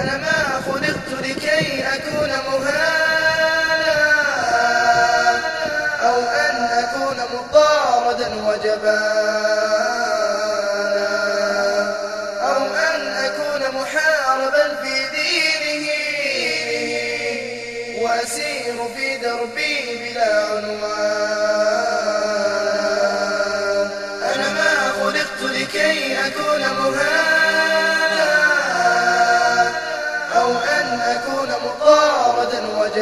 أنا ما خلقت لكي أكون مهانا أو أن أكون مطاردا وجبانا أو أن أكون محاربا في دينه وأسير في دربي بلا عنوان. أنا ما خلقت لكي أكون مهانا أو أن أكون مطاردا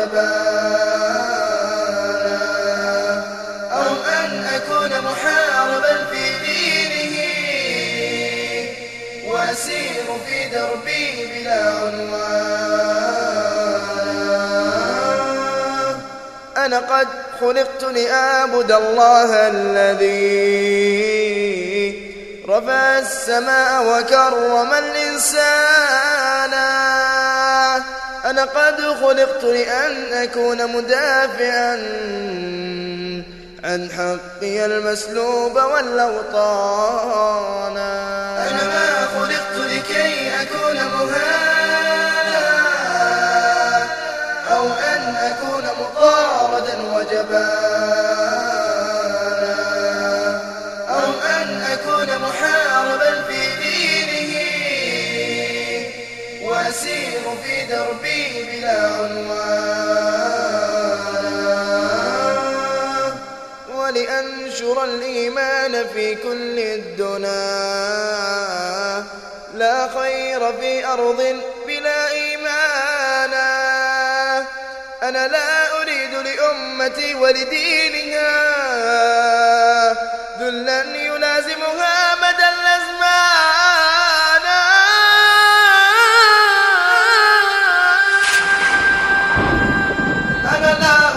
وجبانا أو أن أكون محاربا في دينه وأسير في دربي بلا عنوان. أنا قد خلقت لأعبد الله الذي رفع السماء وكرم الإنسان. أنا قد خلقت لأن أكون مدافعا عن حقي المسلوب والأوطان. أنا ما خلقت لكي أكون مهانا أو أن أكون مطاردا وجبانا أو أن أكون محاربا في دينه وأسير في دربي بلا عنوان. ولأنشر الإيمان في كل الدنا لا خير في أرض بلا إيمانا. أنا لا أريد لأمتي ولدينها ذلا يلازمها مدى الأزمان. أنا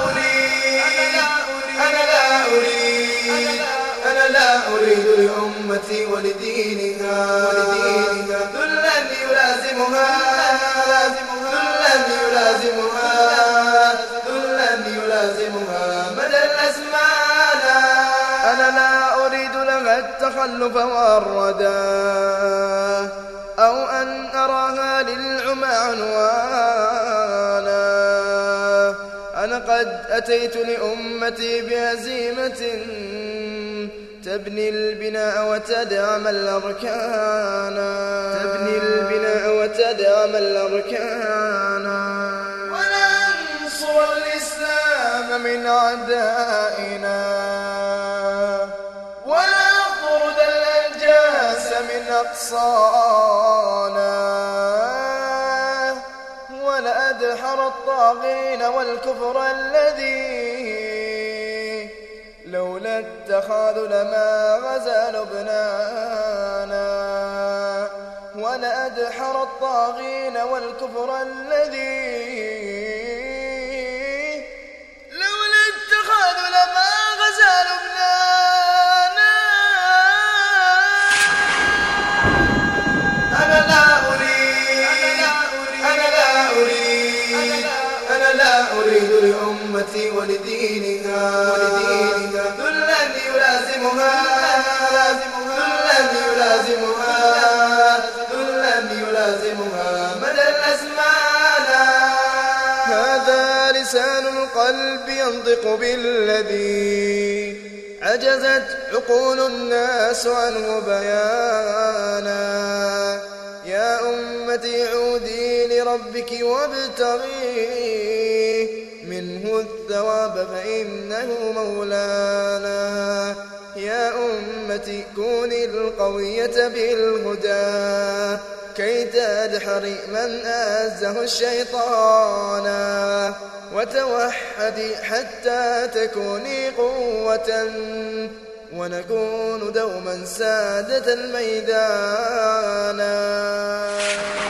لا أريد لأمتي ولدينها ذلا يلازمها مدى الأزمان. أنا لا أريد لها التخلف والردى أو أن أراها للعمى عنوانا. أنا قد أتيت لأمتي بهزيمة تبني البناء وتدعم الأركان. وننصر الإسلام من أعدائنا ونطرد الأنجاس من أقصانا ولأدحر الطاغين والكفر الذي لولا التخاذل ما غزا لبنانا. ولأدحر الطاغين والكفر الذي لولا التخاذل ما غزا لبنانا. أنا لا أريد لأمتي ولدينها ذلا يلازمها مدى الأزمان. هذا لسان القلب ينطق بالذي عجزت عقول الناس عنه بيانا. يا أمتي عودي لربك وابتغي منه الثواب فإنه مولانا. يا أمتي كوني القوية بالهدى كي تدحري من آزه الشيطان. وتوحدي حتى تكوني قوة ونكون دوما سادة الميدان.